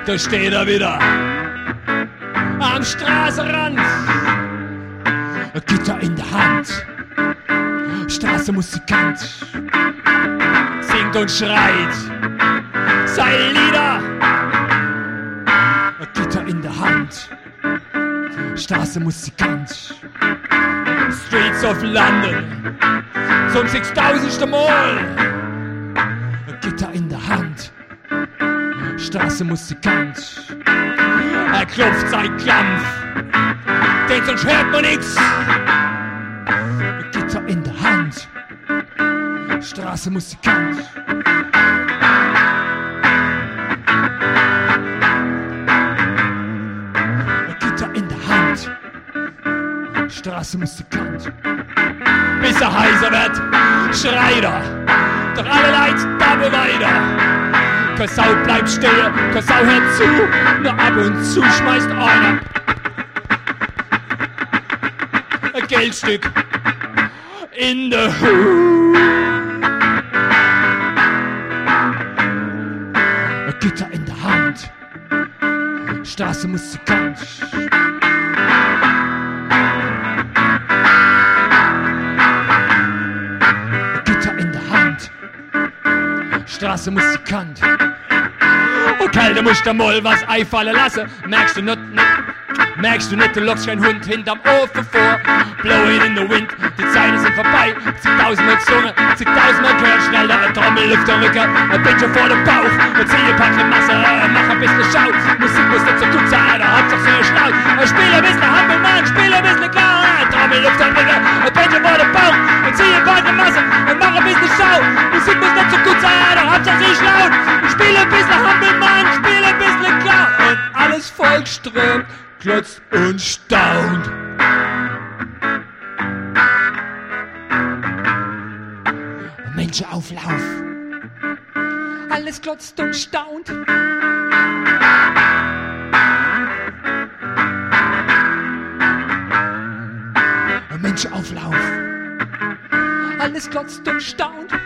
Da steht er wieder am Straßenrand, ein Gitter in der Hand, Straßenmusikant, singt und schreit seine Lieder, ein Gitter in der Hand, Straßenmusikant, Streets of London, zum 6000. Mal, ein Gitter in der Hand, Straßenmusikant, er klopft sein Klampf, denn sonst hört man nix. Ein Gitter in der Hand, Straßenmusikant. Ein Gitter in der Hand, Straßenmusikant. Bis er heiser wird, schreit er, doch alle Leute da weiter. Keine Sau bleibt still, keine Sau hört zu, nur ab und zu schmeißt einer ein Geldstück in der Hut. Ein Gitter in der Hand, Straßenmusikant. Ein Gitter in der Hand, Straßenmusikant. Okay, da musst du mal was einfallen lassen. Merkst du nicht, du lockst kein Hund hinterm Ofen vor. Blowing in the wind, die Zeiten sind vorbei. Zigtausendmal gesungen, zigtausendmal gehört. Schnell da ein Trommel auf der Rücken, ein bisschen vor dem Bauch. Ein Ziegelpackle Masse, mach ein bisschen Schau. Musik muss nicht so gut sein, da hat's doch so schlau. Spiel ein bisschen Hampelmann, spiel ein bisschen klar. Ein Trommel auf der Rücken, ein bisschen vor dem Bauch. Ein Ziegelpackle Masse, mach ein bisschen Schau. Musik muss nicht so gut sein, da hat's doch so schlau. Spiel ein bisschen Hampelmann, spiel ein bisschen klar. Und alles Volk strömt, klotzt und staunt. Menschenauflauf, alles klotzt und staunt. Menschenauflauf, alles klotzt und staunt.